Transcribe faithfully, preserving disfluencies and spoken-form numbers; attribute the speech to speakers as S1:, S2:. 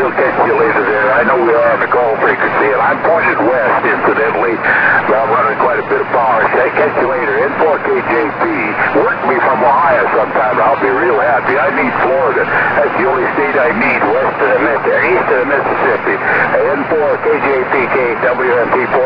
S1: We'll catch you later there. I know we are on the call frequency, and I'm pointed west, incidentally. I'm running quite a bit of power. Say, catch you later. N four K J P. Work me from Ohio sometime. I'll be real happy. I need Florida. That's the only state I need west of the Mississippi, east of the Mississippi. N four K J P K W M P